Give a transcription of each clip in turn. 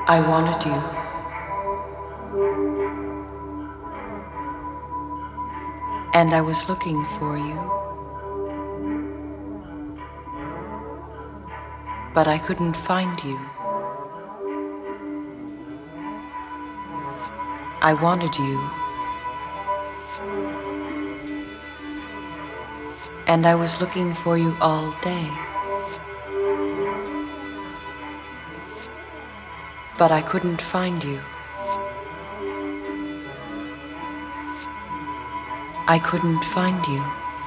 I wanted you, and I was looking for you, but I couldn't find you. I wanted you, and I was looking for you all day, but I couldn't find you. I couldn't find you.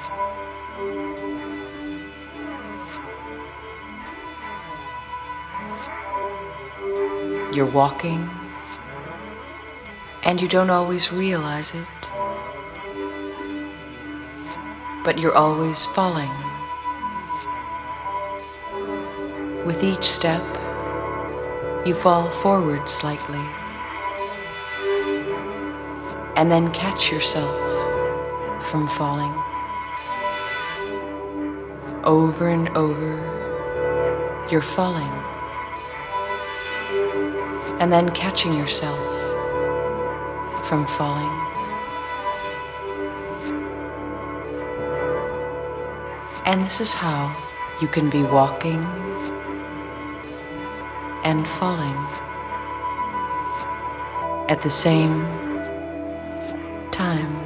You're walking, and you don't always realize it, but you're always falling. With each step, you fall forward slightly, and then catch yourself from falling. Over and over, you're falling, and then catching yourself from falling. And this is how you can be walking and falling at the same time.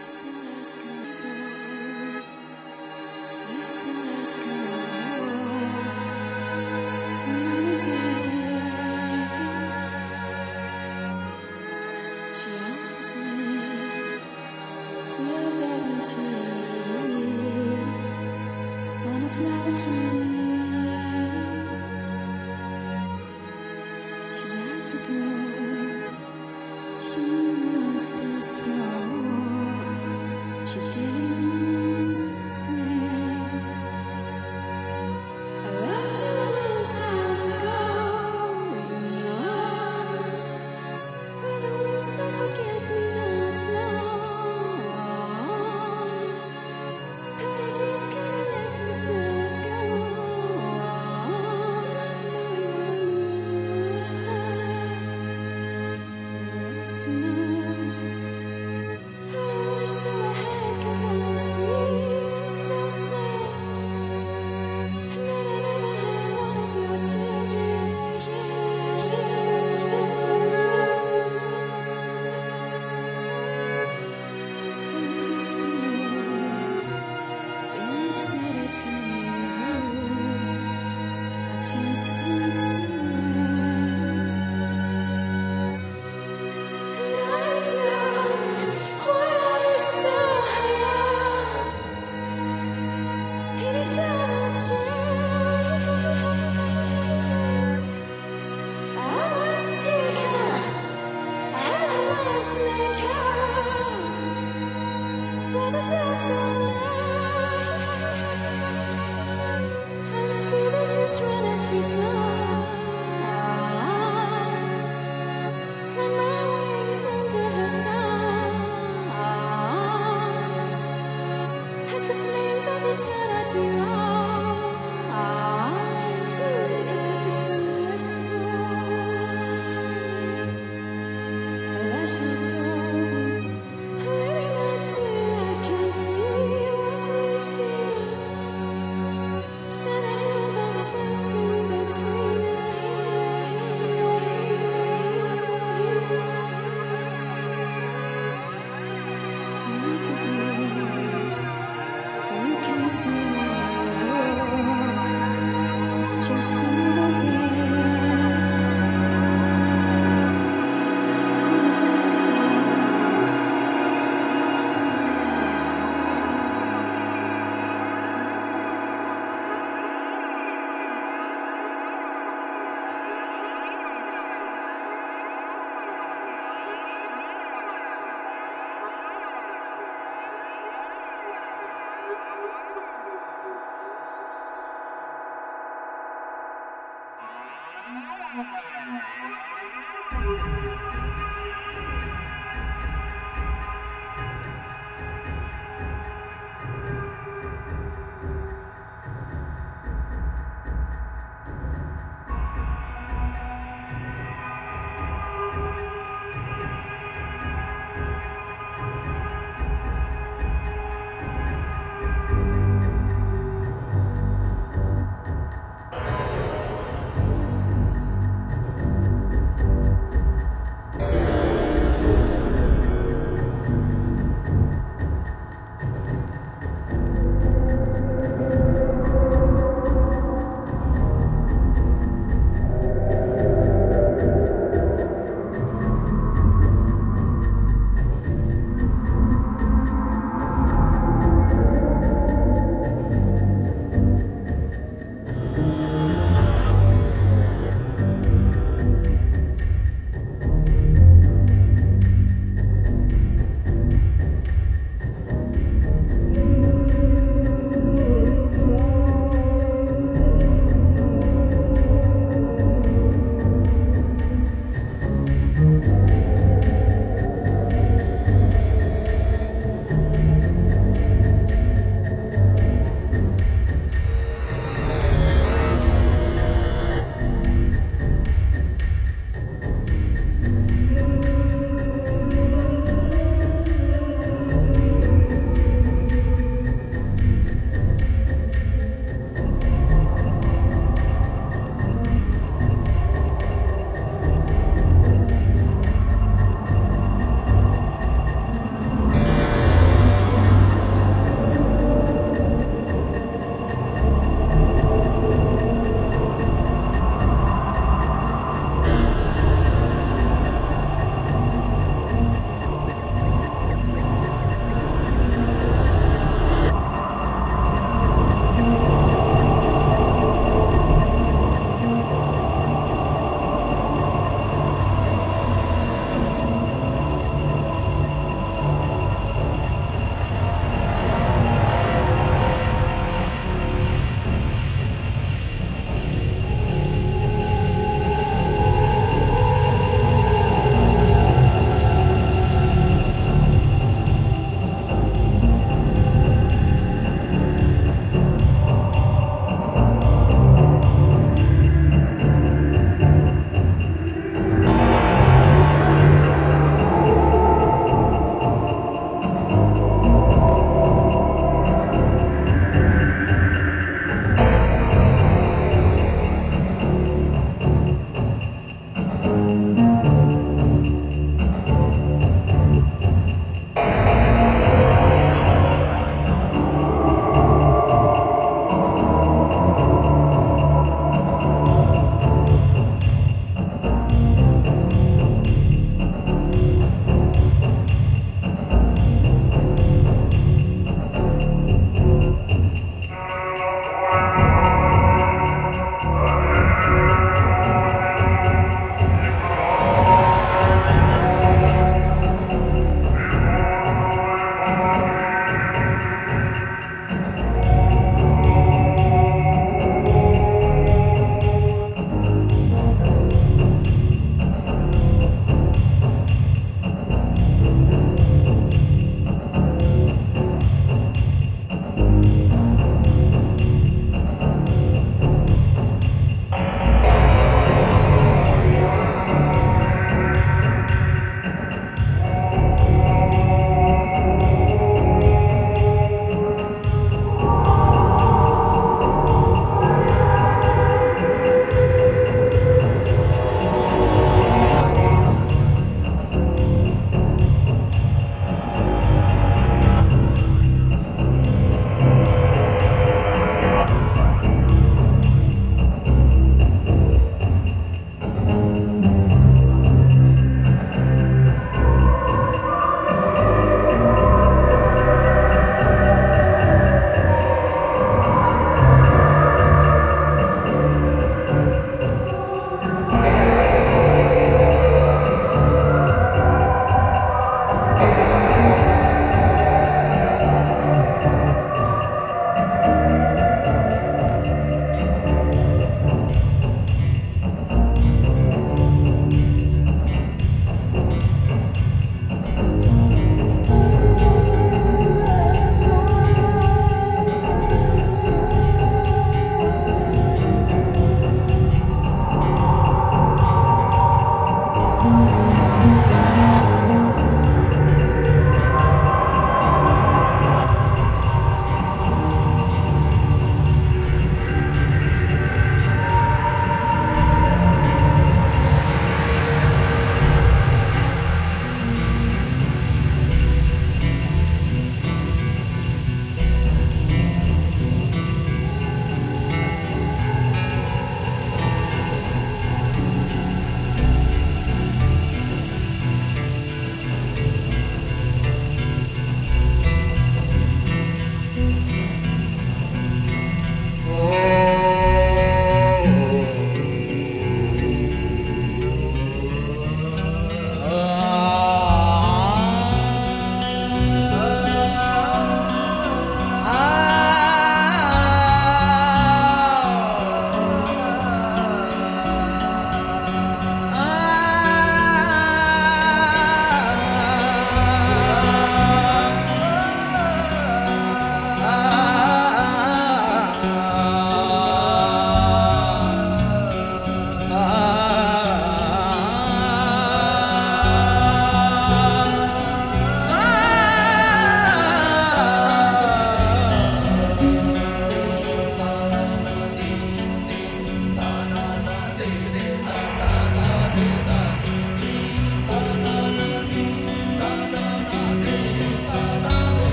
Can't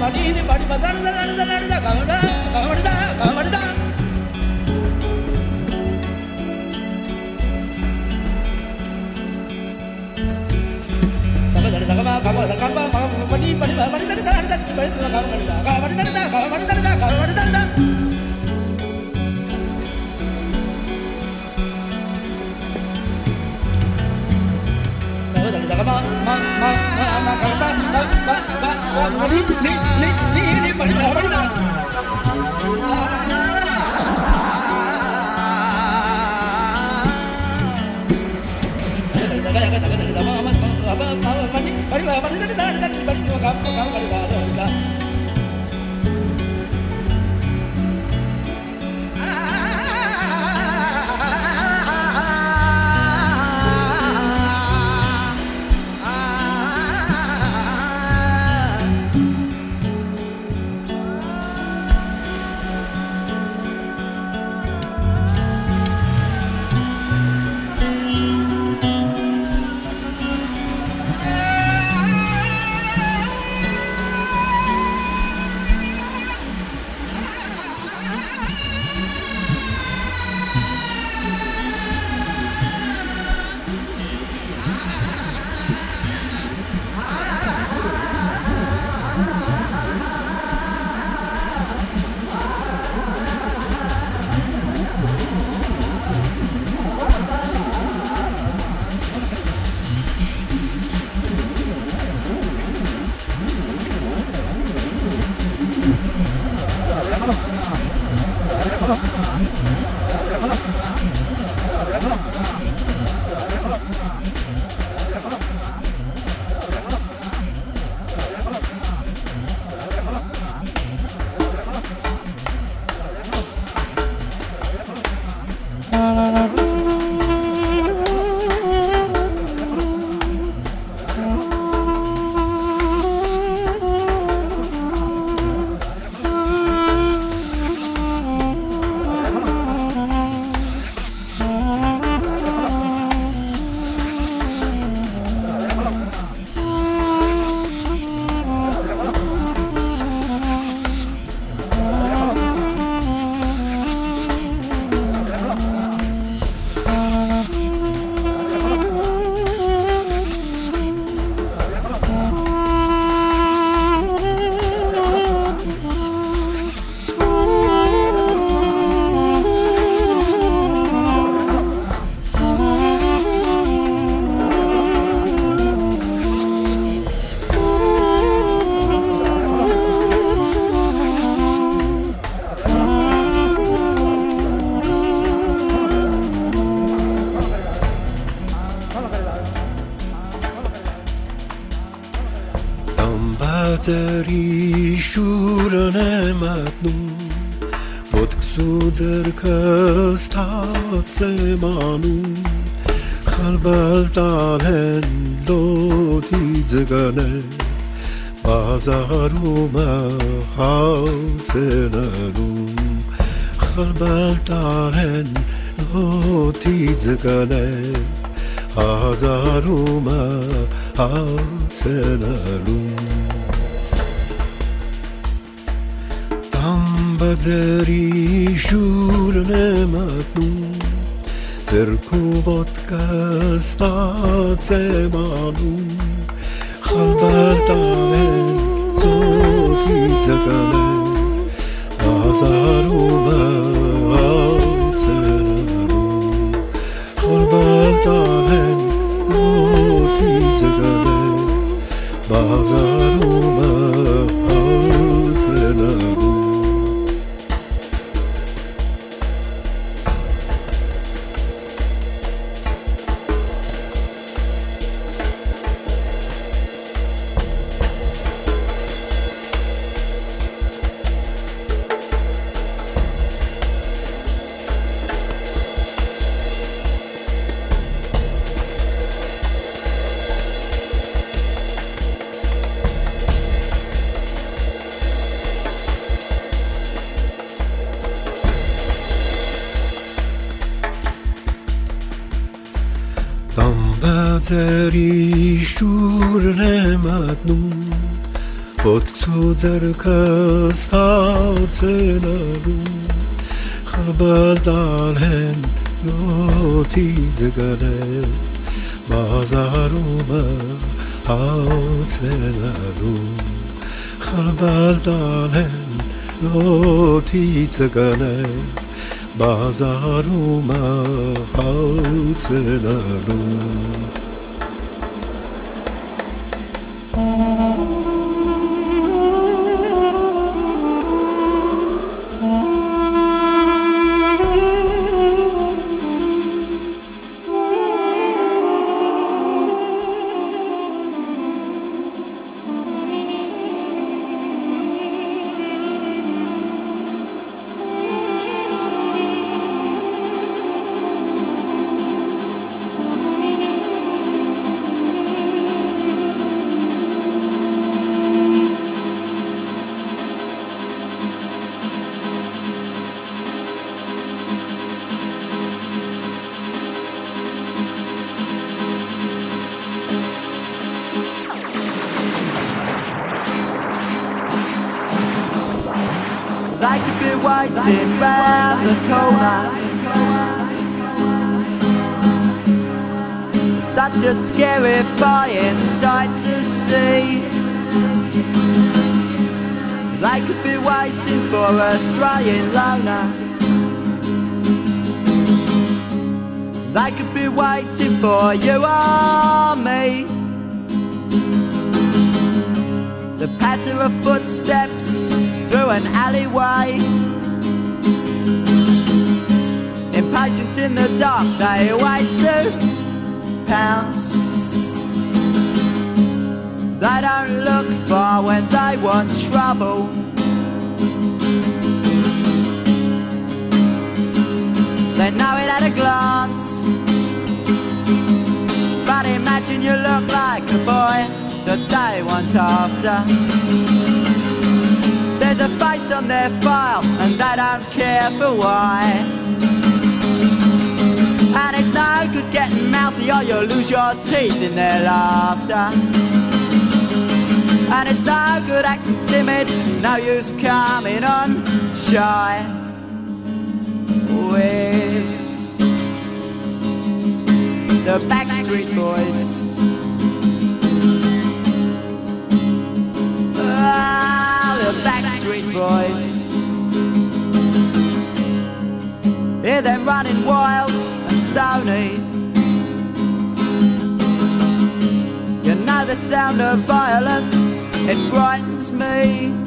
Zeri shurane matnu Vot ksuzer kastat manu Khalbal talen loti zgane Bazaruma hauzenanu Khalbal talen loti zgane Bazaruma hauzenanu Zeri shurne matnu Zerkuvot kastat manu Khalbatane zoti zagane Bazaruma auzenanu Khalbatane zoti zagane Bazaruma auzenanu Zeri shurne matnu Potku zerka staucenaru Khabaldalen noti zagane Bazaruma haucenaru Khabaldalen noti zagane Bazaruma haucenaru I could be waiting round the corner. Such a scary, flying sight to see. They could be waiting for a straying loner. They could be waiting for you or me. The patter of footsteps through an alleyway. Impatient in the dark, they wait to pounce. They don't look far when they want trouble. They know it at a glance. But imagine you look like a boy that they want after. There's a face on their file and they don't care for why. And it's no good getting mouthy or you'll lose your teeth in their laughter. And it's no good acting timid, no use coming on shy with the Backstreet Boys. Backstreet Boys. Hear them running wild and stony. You know the sound of violence, it frightens me.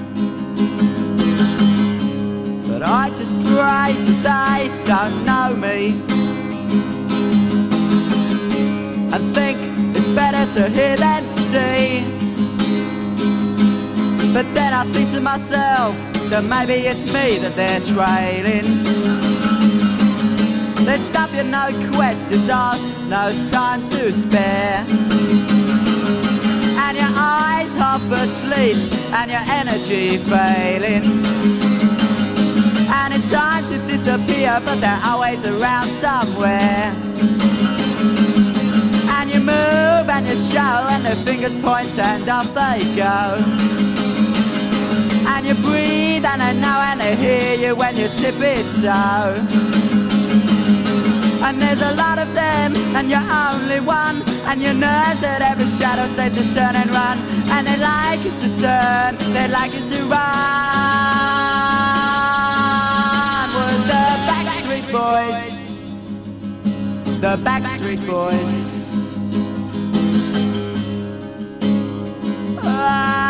But I just pray that they don't know me. And think it's better to hear than see. But then I think to myself that maybe it's me that they're trailing. There's stuff you no questions asked, no time to spare. And your eyes half asleep and your energy failing. And it's time to disappear, but they're always around somewhere. And you move and you show and their fingers point and off they go. And you breathe and I know and I hear you when you tip it so. And there's a lot of them and you're only one. And your nerves at every shadow say to turn and run. And they like it to turn, they like it to run. Was the Backstreet Boys. The Backstreet Boys.